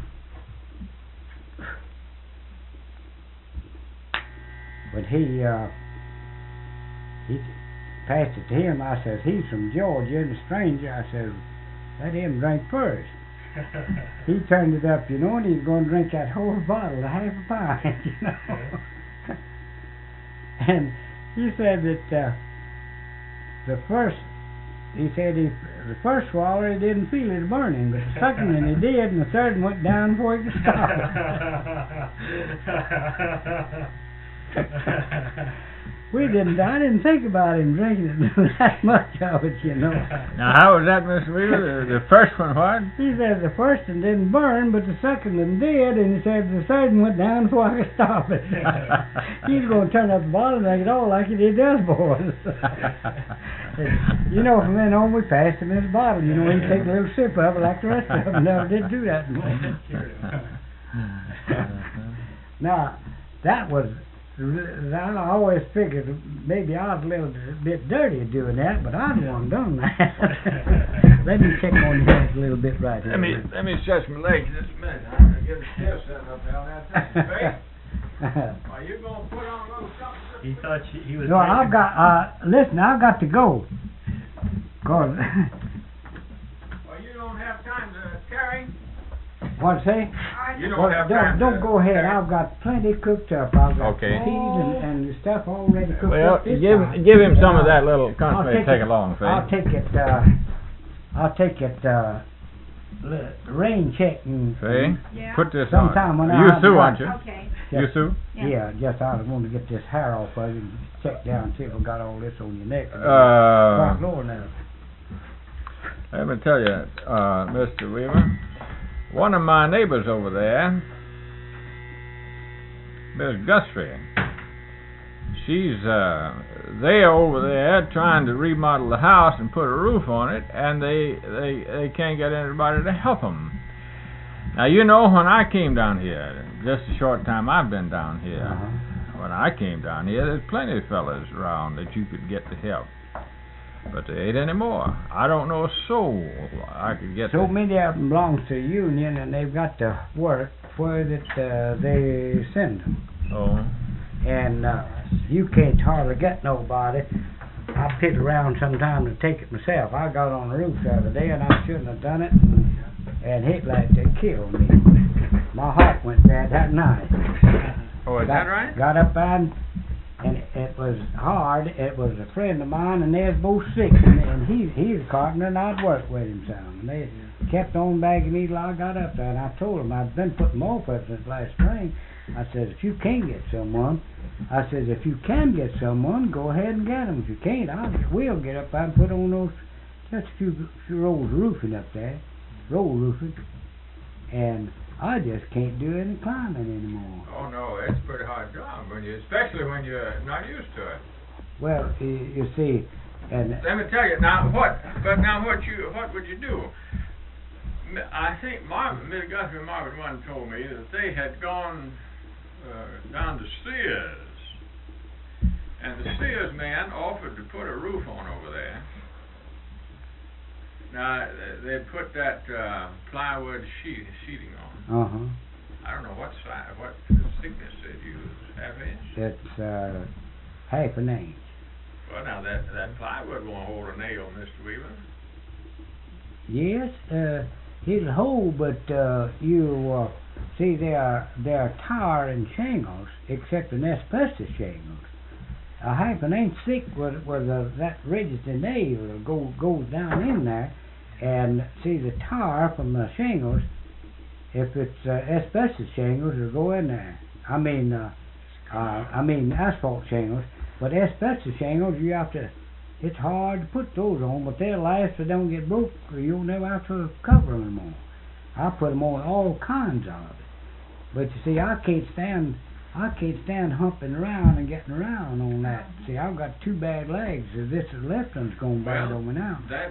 he passed it to him, I said, he's from Georgia and a stranger. I said, let him drink first. He turned it up, you know, and he's going to drink that whole bottle, a half a pint, you know. And he said that the first swallow he didn't feel it burning, but the second one he did, and the third one went down before he could stop. I didn't think about him drinking it that much of it, you know. Now, how was that, Mr. Weaver? The first one, what? He said the first one didn't burn, but the second one did, and he said the third one went down before I could stop it. He's going to turn up the bottle and make it all like he did us boys. You know, from then on we passed him his bottle. You know, he'd take a little sip of it like the rest of them never did do that. Now, that was, I always figured maybe I was a little bit dirty doing that, but I didn't done that. Let me check on your head a little bit right here. Let me stretch my legs just a minute. I'm going to get a stiff sitting up there on that thing. Are you going to put on a little something? He thought he was. No, I've got, listen, I've got to go. Well, you don't have time to carry? What say? You don't have time Don't to go ahead. carry? I've got plenty cooked up. I've got Okay. peas and the stuff already cooked Well, up this give time. him some of that little I'll country take and take it- along, Faye. I'll take it, rain check and Faye, Yeah. put this sometime on. when You I- Sue, aren't you? Okay. You Sue? yeah, just I was wanting to get this hair off of you and check down and see if I got all this on your neck. Right, Lord, now. Let me tell you, Mr. Weaver, one of my neighbors over there, Miss Guthrie, she's they over there trying to remodel the house and put a roof on it, and they can't get anybody to help them. Now, you know, when I came down here, just a short time I've been down here, when I came down here, there's plenty of fellas around that you could get to help. But there ain't any more. I don't know a soul I could get So to. many of them belongs to a union, and they've got to work where that they send them. Oh. And you can't hardly get nobody. I pick around sometime to take it myself. I got on the roof the other day, and I shouldn't have done it, and hit like they killed me. My heart went bad that night. Oh, is that right? Got up and it was hard. It was a friend of mine, and they was both sick, and he's a carpenter, and I'd worked with him some. And they kept on bagging me till I got up there, and I told them I'd been putting them off ever since last spring. I said, if you can get someone, go ahead and get them. If you can't, we'll get up there and put on those, just a few rolls of roofing up there, roll roofing, and I just can't do any climbing anymore. Oh no, it's a pretty hard job, especially when you're not used to it. Well, you see, and Let me tell you now. What would you do? I think Miss Guthrie and Marvin one told me that they had gone down to Sears, and the Sears man offered to put a roof on over there. Now they put that plywood sheeting on. I don't know what thickness that you use, half inch? It's, half an inch. Well, now that plywood won't hold a nail, Mr. Weaver. Yes, it'll hold, but, you, see, there are tar and shingles, except an asbestos shingles. A half an inch thick that rigid nail goes down in there, and see the tar from the shingles, if it's asbestos shingles, it'll go in there. I mean asphalt shingles, but asbestos shingles, you have to, it's hard to put those on, but they'll last, they don't get broke, or you'll never have to cover them anymore. I put them on all kinds of it. But you see, I can't stand humping around and getting around on that. See, I've got two bad legs. If this left one's going bad on me now. That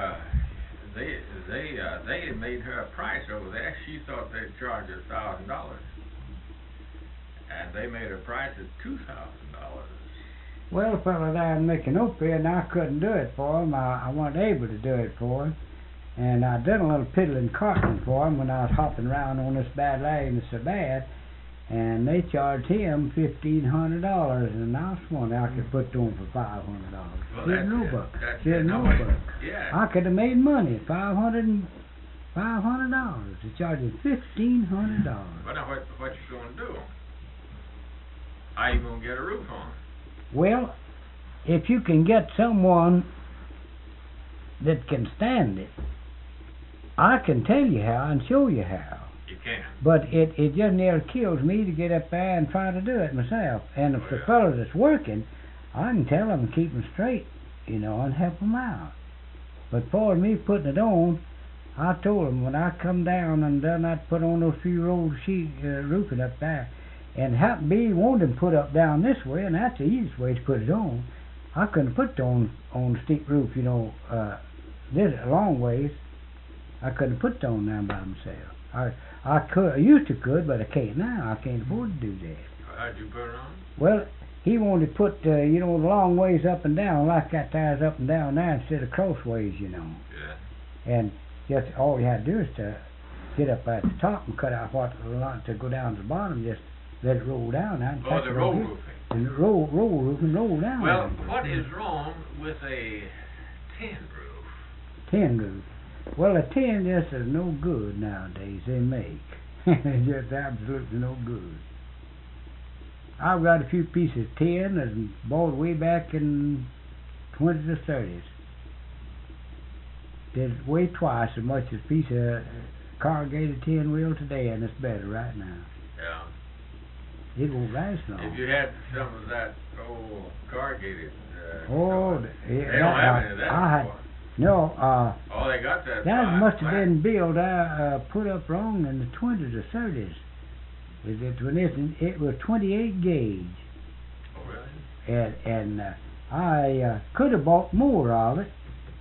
they had made her a price over there. She thought they'd charge her $1,000, and they made her price at $2,000. Well, the fellow there in Micanopy, and I couldn't do it for him. I wasn't able to do it for him. And I did a little piddling carting for him when I was hopping around on this bad leg and so bad. And they charged him $1,500, and I was wondering I could put to him for $500. Well, She had no buck. She had no way. buck. Yeah. I could have made money, $500. They charged him $1,500. Well, now what you gonna do? How you gonna get a roof on? Well, if you can get someone that can stand it, I can tell you how and show you how. You can. But it just nearly kills me to get up there and try to do it myself. And if the fellow that's working, I can tell him and keep him straight, and help him out. But for me putting it on, I told him when I come down and done that, put on those few rolls of sheet roofing up there, and happened to be wanted them put up down this way, and that's the easiest way to put it on. I couldn't put it on the steep roof, this a long ways. I couldn't put it on down by myself. I used to could, but I can't now. I can't afford to do that. How'd you put it on? Well, he wanted to put, the long ways up and down, like that there's up and down there instead of crossways, Yeah. And just all you had to do is to get up at the top and cut out what to go down to the bottom, just let it roll down. Oh, the roll roofing. And roll roof and roll down. Well, what is wrong with a tin roof? Tin roof. Well, a tin just is no good nowadays. They make. It's just absolutely no good. I've got a few pieces of tin that bought way back in 20s or 30s. Did weigh twice as much as a piece of corrugated tin will today, and it's better right now. Yeah. It won't last long. If you had some of that old corrugated, they they don't have any of that anymore. No, Oh, they got that. that must have been built, put up wrong in the 20s or 30s. It was 28 gauge. Oh, really? And I could have bought more of it.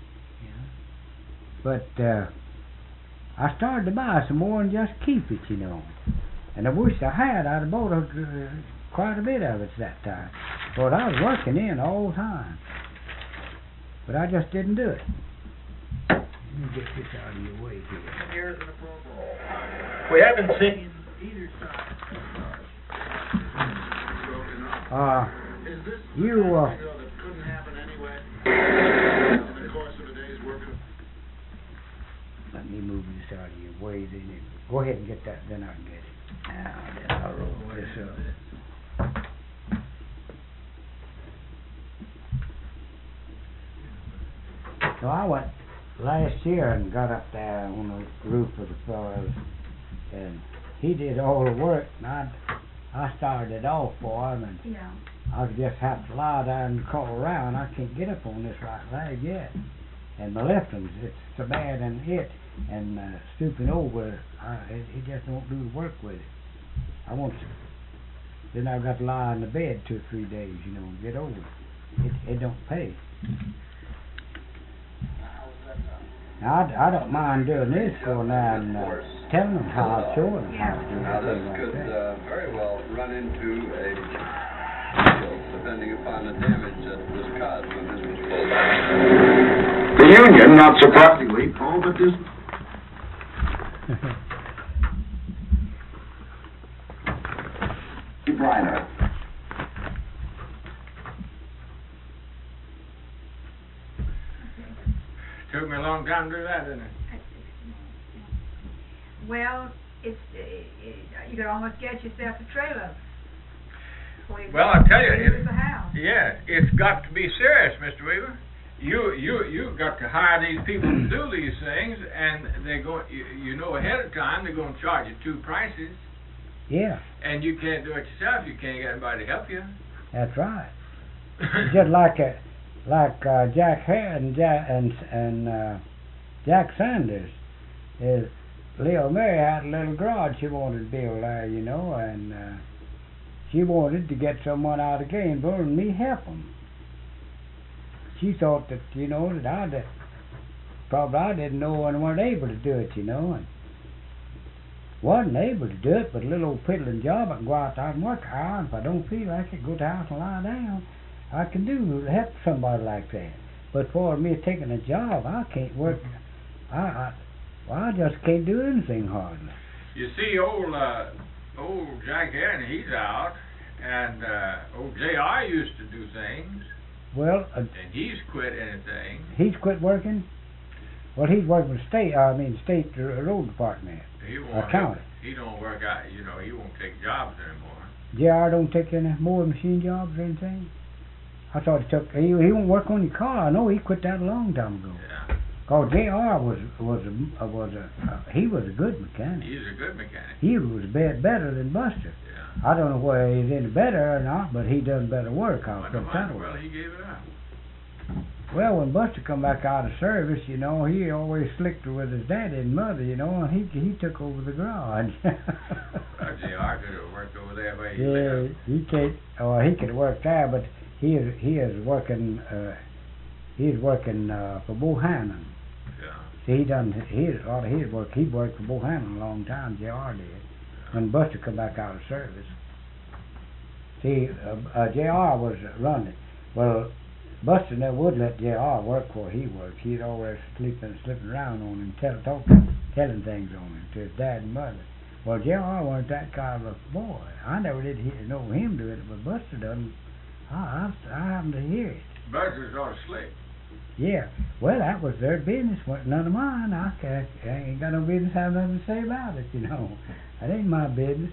But I started to buy some more and just keep it, And I wish I had. I'd have bought quite a bit of it that time. But I was working in all the time. But I just didn't do it. Let me get this out of your way here. We haven't seen either side. You, that couldn't happen anyway? In the course of a day's working. let me move this out of your way. Then you go ahead and get that. Then I can get it. Now, then I'll roll this up. So I went last year and got up there on the roof of the fellows, and he did all the work, and I started it off for him, and Yeah. I just have to lie down and crawl around. I can't get up on this right leg yet. And my left one's, it's so bad and stooping over, it just won't do the work with it. I want to. Then I've got to lie in the bed 2 or 3 days, and get over it. It don't pay. Now, I don't mind doing this for now and telling them how I'm showing them how to do it. Now, this could very well run into a deal, depending upon the damage that was caused when this was pulled out. The Union, not surprisingly, called it this. Briner. Took me a long time to do that, didn't it? Well, you could almost get yourself a trailer. Well, I tell you, It's a house. yeah, it's got to be serious, Mr. Weaver. You've got to hire these people to do these things, and they're going. You know ahead of time they're going to charge you two prices, Yeah, and you can't do it yourself. You can't get anybody to help you. that's right. Just like Jack Hare and Jack Sanders. Leo Mary had a little garage she wanted to build there, you know, and she wanted to get someone out of Gainesville and me help them. She thought that, you know, that I didn't know and weren't able to do it, you know, and wasn't able to do it, but a little old piddling job, I can go out there and work hard. If I don't feel like it, go to the house and lie down. I can help somebody like that. But for me taking a job, I can't work. I just can't do anything hardly. You see, old Jack Aaron, he's out, and old J.R. used to do things, Well, and he's quit anything. he's quit working. Well, he's working with state road department. He won't. County. He don't work out. You know, he won't take jobs anymore. JR don't take any more machine jobs or anything. I thought he won't work on your car. I know he quit that a long time ago. Yeah. Cause JR he was a good mechanic. He's a good mechanic. He was better than Buster. Yeah. I don't know whether he's any better or not, but he done better work. I'll put it that way. Well, he gave it up. Well, when Buster come back out of service, you know, he always slicked with his daddy and mother, you know, and he took over the garage. Well, J.R. could have worked over there where he Yeah, lived. he can't. Oh, he could work there, but he is working. He's working for Bohannon. Yeah. See, a lot of his work. He worked for Bohannon a long time. J.R. did. When Buster come back out of service. See, J.R. was running. Well, Buster never would let J.R. work where he worked. He'd always slipping around on him, telling things on him to his dad and mother. Well, J.R. wasn't that kind of a boy. I never did know him do it, but Buster done. I happened to hear it. Buster's sort of slick. Yeah. Well, that was their business. None of mine. I ain't got no business having nothing to say about it, you know. That ain't my business.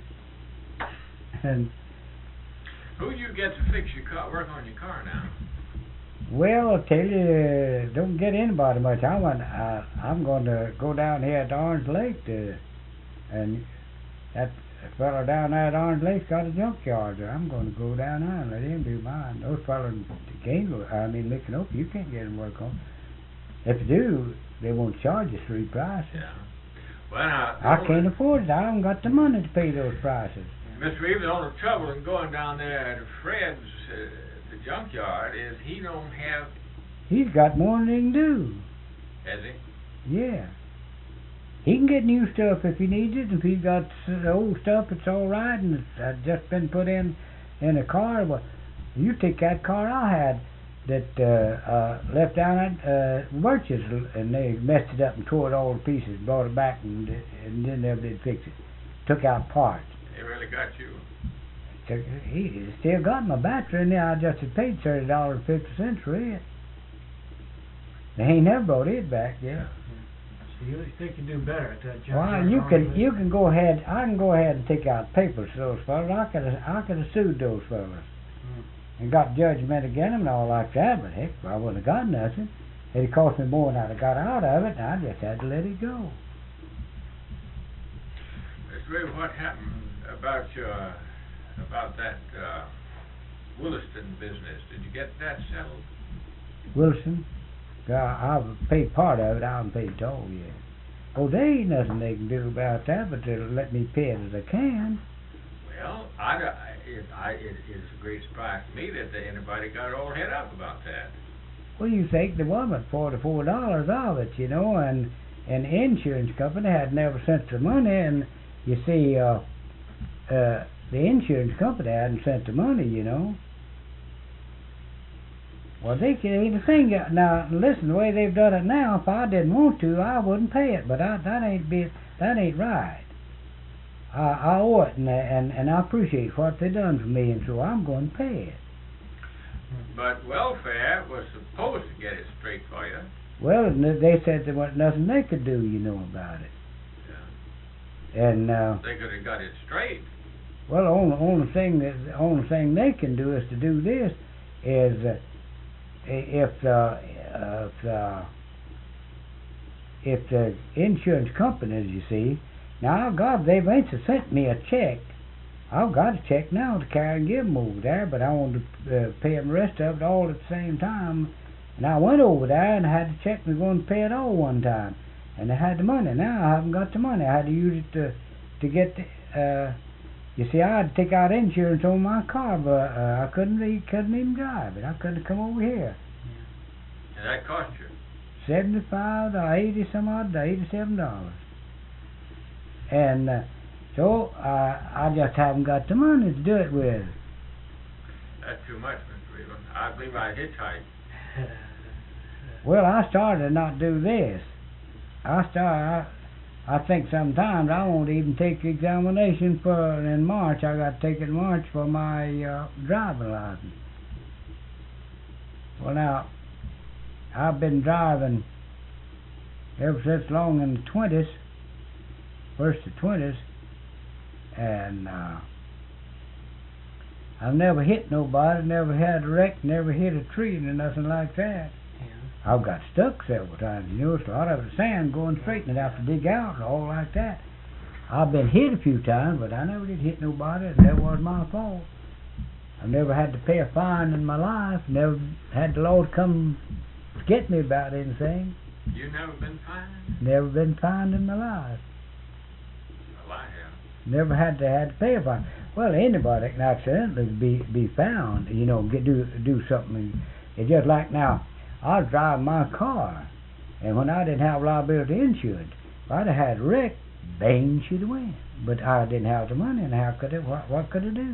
And Who you get to fix your car, work on your car now? well, I'll tell you, don't get anybody much. I'm going to go down here at Orange Lake and that fellow down there at Orange Lake's got a junkyard there. I'm going to go down there and let him do mine. Those fellows in Gainesville, Micanopy, you can't get them work on. If you do, they won't charge you three prices. Yeah. Well, now, I can't afford it. I haven't got the money to pay those prices. Mr. Reeves, the only trouble in going down there to Fred's, the junkyard, is he don't have, He's got more than he can do. has he? Yeah. He can get new stuff if he needs it. If he's got old stuff, it's all right, and it's just been put in a car. Well, you take that car I had that left down at Birch's, and they messed it up and tore it all to pieces, brought it back, and then never did fix it. Took out parts. They really got you. He still got my battery in there. I just had paid $30.50 for it. They ain't never brought it back yet. So you think you do better at that junkyard? Well, you can go ahead. I can go ahead and take out papers for those fellas. I could have sued those fellas and got judgment against them and all like that. But heck, I wouldn't have got nothing. It cost me more than I'd have got out of it, and I just had to let it go. Mr. Reeves, what happened about that Williston business? Did you get that settled? Wilson, I've paid part of it. I haven't paid it all yet. Oh, there ain't nothing they can do about that, but they'll let me pay it as I can. Well, it is a great surprise to me that anybody got all head up about that. Well, you think there was but $44 of it, you know, and the insurance company had never sent the money, and you see, the insurance company hadn't sent the money, you know. Well, they can ain't a thing. Now, listen, the way they've done it now, if I didn't want to, I wouldn't pay it. But that ain't right. I owe it, and I appreciate what they done for me, and so I'm going to pay it. But welfare was supposed to get it straight for you. Well, they said there wasn't nothing they could do, about it. Yeah. And They could have got it straight. well, the only thing they can do is to do this is if the insurance companies, you see, now they've sent me a check. I've got a check now to carry and give them over there, but I wanted to pay them the rest of it all at the same time. And I went over there and I had the check and was going to pay it all one time. And I had the money. Now I haven't got the money. I had to use it to get the, you see, I had to take out insurance on my car, but I couldn't even drive it. I couldn't come over here. And that cost you. $75 or $87. And so I just haven't got the money to do it with. That's too much, Mr. Weaver. I believe I hitchhiked. Well, I started to not do this. I think sometimes I won't even take the examination in March. I got to take it in March for my driving license. Well, now, I've been driving ever since long in the 20s, first the 20s, and I've never hit nobody, never had a wreck, never hit a tree or nothing like that. I've got stuck several times, it's a lot of the sand going straight and I'd have to dig out and all like that. I've been hit a few times, but I never did hit nobody, and that was my fault. I've never had to pay a fine in my life, never had the Lord come get me about anything. You never been fined? Never been fined in my life. Well, I have. Never had to pay a fine. Well, anybody can accidentally be found, do something. It's just like now, I was driving my car, and when I didn't have liability insurance, if I'd have had a wreck, bang, she'd have went. But I didn't have the money, and how could what could I do?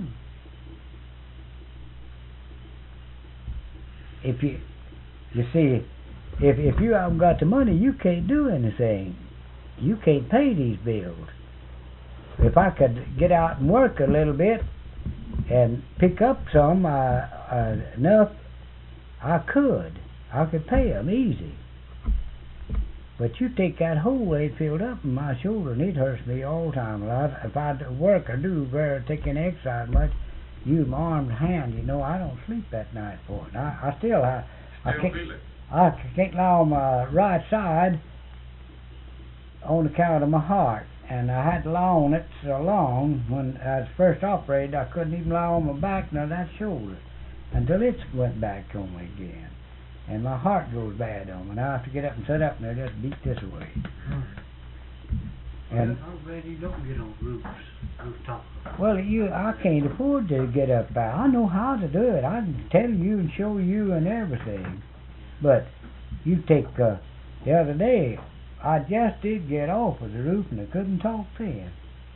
If you see, if you haven't got the money, you can't do anything. You can't pay these bills. If I could get out and work a little bit and pick up some enough, I could pay them easy. But you take that hole ain't filled up in my shoulder, and it hurts me all the time. If I work or take any exercise much, use my arm and hand, I don't sleep that night for it. I can't lie on my right side on account of my heart. And I had to lie on it so long. When I was first operated, I couldn't even lie on my back nor that shoulder until it went back on me again. And my heart goes bad on me. Now I have to get up and sit up and they just beat this away. And I'm glad you don't get on rooftop. well, I can't afford to get up there. I know how to do it. I can tell you and show you and everything. But you take the other day, I just did get off of the roof and I couldn't talk then.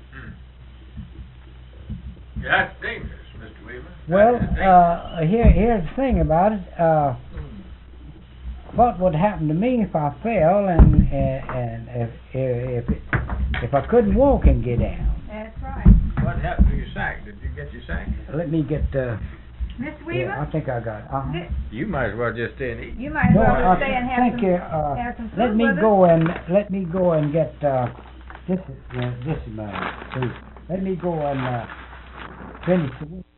Yeah, that's dangerous, Mr. Weaver. Well, That is dangerous. here's the thing about it. What would happen to me if I fell and if I couldn't walk and get down? That's right. What happened to your sack? Did you get your sack? Let me get. Mr. Weaver? Yeah, I think I got it. Th- You might as well just stay and eat. You might as No, well just stay and have thank some, you. have some Let food me with us. go and get. This is my food. Let me go and finish the